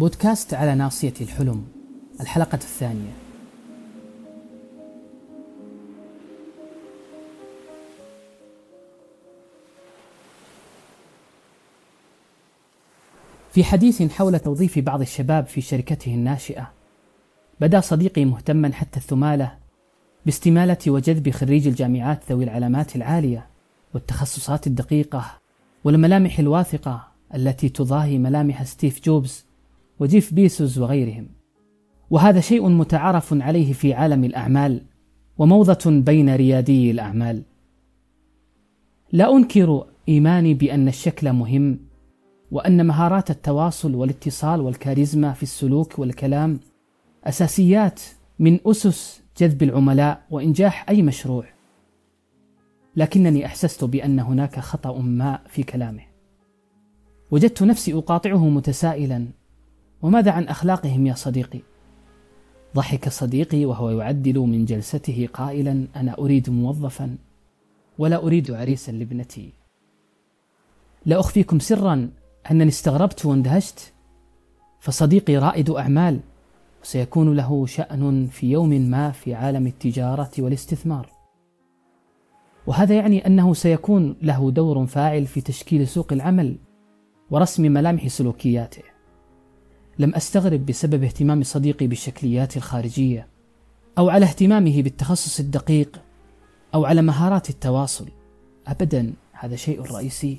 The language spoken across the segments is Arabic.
بودكاست على ناصية الحلم، الحلقة الثانية. في حديث حول توظيف بعض الشباب في شركته الناشئة، بدأ صديقي مهتما حتى الثمالة باستمالة وجذب خريج الجامعات ذوي العلامات العالية والتخصصات الدقيقة والملامح الواثقة التي تضاهي ملامح ستيف جوبز وجيف بيسوس وغيرهم. وهذا شيء متعارف عليه في عالم الأعمال وموضة بين ريادي الأعمال. لا أنكر إيماني بأن الشكل مهم، وأن مهارات التواصل والاتصال والكاريزما في السلوك والكلام أساسيات من أسس جذب العملاء وإنجاح أي مشروع. لكنني أحسست بأن هناك خطأ ما في كلامه. وجدت نفسي أقاطعه متسائلا: وماذا عن أخلاقهم يا صديقي؟ ضحك صديقي وهو يعدل من جلسته قائلا: أنا أريد موظفا ولا أريد عريسا لابنتي. لا أخفيكم سرا أنني استغربت واندهشت، فصديقي رائد أعمال وسيكون له شأن في يوم ما في عالم التجارة والاستثمار، وهذا يعني أنه سيكون له دور فاعل في تشكيل سوق العمل ورسم ملامح سلوكياته. لم أستغرب بسبب اهتمام صديقي بالشكليات الخارجية، أو على اهتمامه بالتخصص الدقيق، أو على مهارات التواصل. أبدا، هذا شيء رئيسي.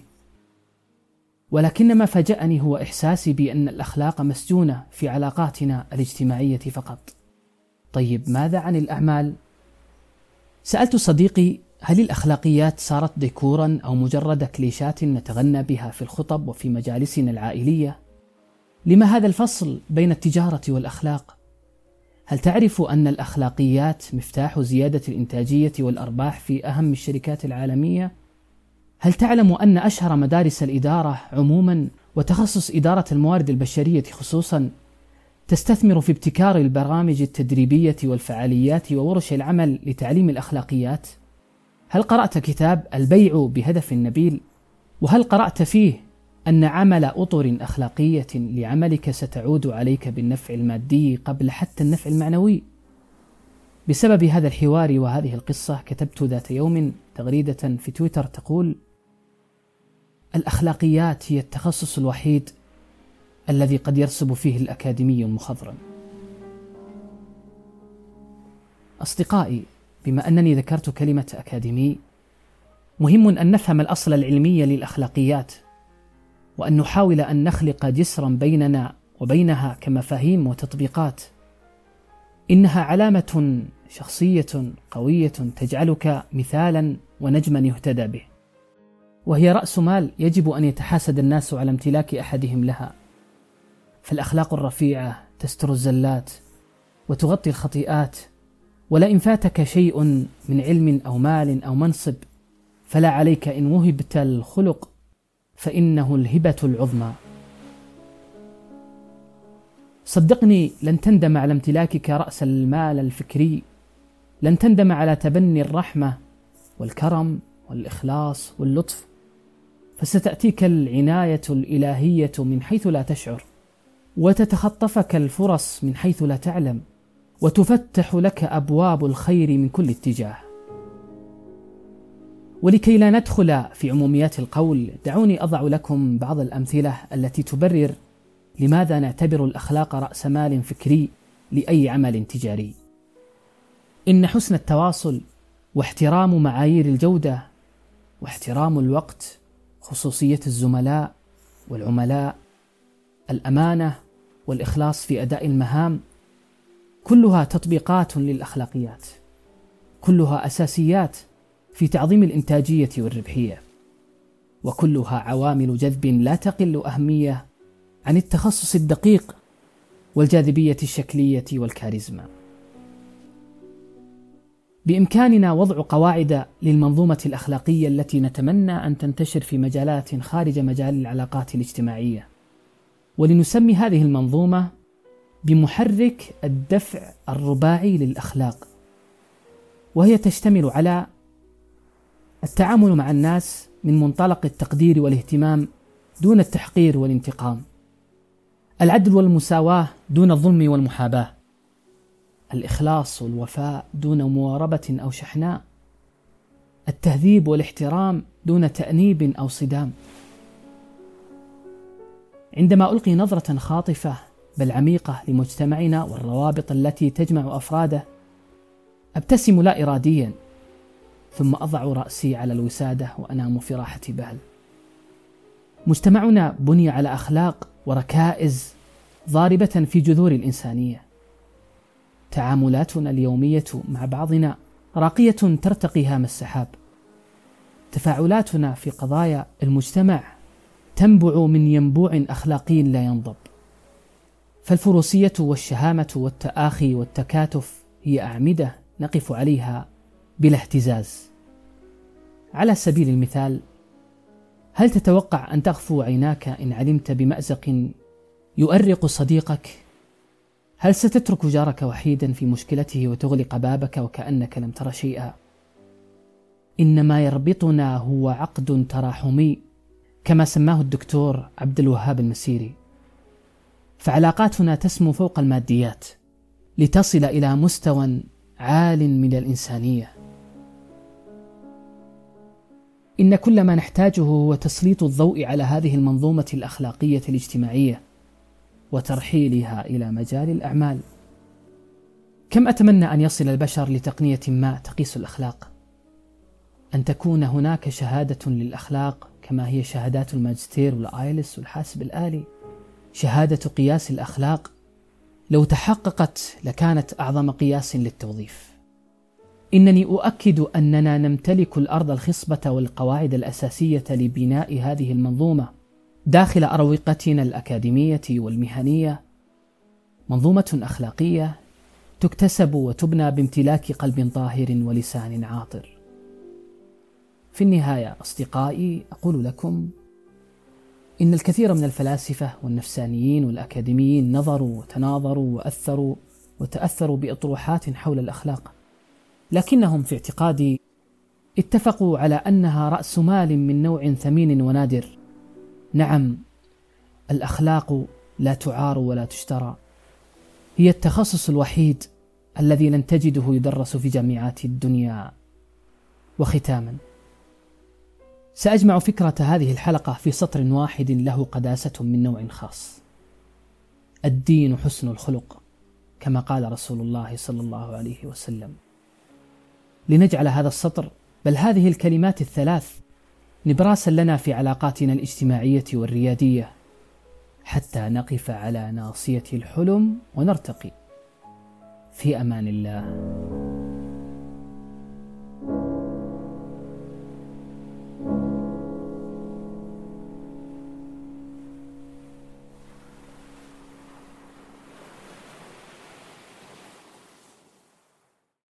ولكن ما فاجأني هو إحساسي بأن الأخلاق مسجونة في علاقاتنا الاجتماعية فقط. طيب ماذا عن الأعمال؟ سألت صديقي: هل الأخلاقيات صارت ديكورا أو مجرد كليشات نتغنى بها في الخطب وفي مجالسنا العائلية؟ لما هذا الفصل بين التجارة والأخلاق؟ هل تعرف أن الأخلاقيات مفتاح زيادة الإنتاجية والأرباح في أهم الشركات العالمية؟ هل تعلم أن أشهر مدارس الإدارة عموما وتخصص إدارة الموارد البشرية خصوصا تستثمر في ابتكار البرامج التدريبية والفعاليات وورش العمل لتعليم الأخلاقيات؟ هل قرأت كتاب البيع بهدف النبيل؟ وهل قرأت فيه أن عمل أطر أخلاقية لعملك ستعود عليك بالنفع المادي قبل حتى النفع المعنوي؟ بسبب هذا الحوار وهذه القصة كتبت ذات يوم تغريدة في تويتر تقول: الأخلاقيات هي التخصص الوحيد الذي قد يرسب فيه الأكاديمي المخضرم. أصدقائي، بما أنني ذكرت كلمة أكاديمي، مهم أن نفهم الأصل العلمي للأخلاقيات، وأن نحاول أن نخلق جسرا بيننا وبينها كمفاهيم وتطبيقات. إنها علامة شخصية قوية تجعلك مثالا ونجما يهتدى به، وهي رأس مال يجب أن يتحاسد الناس على امتلاك أحدهم لها. فالأخلاق الرفيعة تستر الزلات وتغطي الخطيئات، ولئن فاتك شيء من علم أو مال أو منصب فلا عليك إن وهبت الخلق، فإنه الهبة العظمى. صدقني، لن تندم على امتلاكك رأس المال الفكري، لن تندم على تبني الرحمة والكرم والإخلاص واللطف، فستأتيك العناية الإلهية من حيث لا تشعر، وتتخطفك الفرص من حيث لا تعلم، وتفتح لك أبواب الخير من كل اتجاه. ولكي لا ندخل في عموميات القول، دعوني أضع لكم بعض الأمثلة التي تبرر لماذا نعتبر الأخلاق رأس مال فكري لأي عمل تجاري. إن حسن التواصل واحترام معايير الجودة واحترام الوقت، خصوصية الزملاء والعملاء، الأمانة والإخلاص في أداء المهام، كلها تطبيقات للأخلاقيات، كلها أساسيات في تعظيم الإنتاجية والربحية، وكلها عوامل جذب لا تقل أهمية عن التخصص الدقيق والجاذبية الشكلية والكاريزما. بإمكاننا وضع قواعد للمنظومة الأخلاقية التي نتمنى أن تنتشر في مجالات خارج مجال العلاقات الاجتماعية، ولنسمي هذه المنظومة بمحرك الدفع الرباعي للأخلاق، وهي تشتمل على التعامل مع الناس من منطلق التقدير والاهتمام دون التحقير والانتقام، العدل والمساواة دون الظلم والمحاباة، الإخلاص والوفاء دون مواربة أو شحناء، التهذيب والاحترام دون تأنيب أو صدام. عندما ألقي نظرة خاطفة بل عميقة لمجتمعنا والروابط التي تجمع أفراده، أبتسم لا إراديا، ثم أضع رأسي على الوسادة وأنام في راحة بال. مجتمعنا بني على أخلاق وركائز ضاربة في جذور الإنسانية. تعاملاتنا اليومية مع بعضنا راقية ترتقي هام السحاب. تفاعلاتنا في قضايا المجتمع تنبع من ينبوع أخلاقي لا ينضب. فالفروسية والشهامة والتآخي والتكاتف هي أعمدة نقف عليها بلا اهتزاز. على سبيل المثال، هل تتوقع أن تغفو عيناك إن علمت بمأزق يؤرق صديقك؟ هل ستترك جارك وحيدا في مشكلته وتغلق بابك وكأنك لم تر شيئا؟ إنما يربطنا هو عقد تراحمي كما سماه الدكتور عبد الوهاب المسيري. فعلاقاتنا تسمو فوق الماديات لتصل إلى مستوى عال من الإنسانية. إن كل ما نحتاجه هو تسليط الضوء على هذه المنظومة الأخلاقية الاجتماعية وترحيلها إلى مجال الأعمال. كم أتمنى أن يصل البشر لتقنية ما تقيس الأخلاق، أن تكون هناك شهادة للأخلاق كما هي شهادات الماجستير والآيلس والحاسب الآلي. شهادة قياس الأخلاق لو تحققت لكانت أعظم قياس للتوظيف. إنني أؤكد أننا نمتلك الأرض الخصبة والقواعد الأساسية لبناء هذه المنظومة داخل أروقتنا الأكاديمية والمهنية، منظومة أخلاقية تكتسب وتبنى بامتلاك قلب طاهر ولسان عاطر. في النهاية أصدقائي، أقول لكم إن الكثير من الفلاسفة والنفسانيين والأكاديميين نظروا وتناظروا وأثروا وتأثروا بأطروحات حول الأخلاق، لكنهم في اعتقادي اتفقوا على أنها رأس مال من نوع ثمين ونادر. نعم، الأخلاق لا تعار ولا تشترى، هي التخصص الوحيد الذي لن تجده يدرس في جامعات الدنيا. وختاما، سأجمع فكرة هذه الحلقة في سطر واحد له قداسة من نوع خاص: الدين حسن الخلق، كما قال رسول الله صلى الله عليه وسلم. لنجعل هذا السطر، بل هذه الكلمات الثلاث، نبراسا لنا في علاقاتنا الاجتماعية والريادية، حتى نقف على ناصية الحلم ونرتقي. في أمان الله.